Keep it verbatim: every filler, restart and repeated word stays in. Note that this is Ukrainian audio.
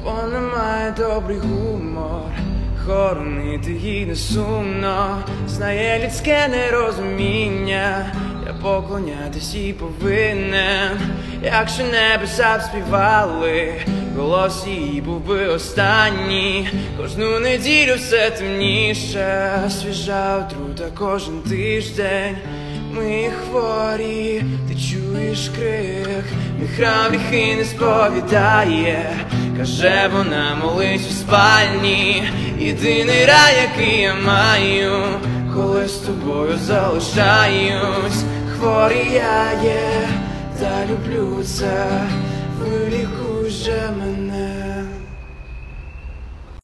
Вона має добрий гумор, хоронити їй не сумно, знає людське нерозуміння, я поклонятись їй повинен. Якщо небеса б співали, голос її був би останній. Кожну неділю все темніше, свіжа отрута кожен тиждень. Ми хворі, ти чуєш крик, мій храм гріхи не сповідає. Каже вона, молись у спальні, єдиний рай, який я маю, коли з тобою залишаюсь. Хворий я є, та люблю це, вилікуй же мене.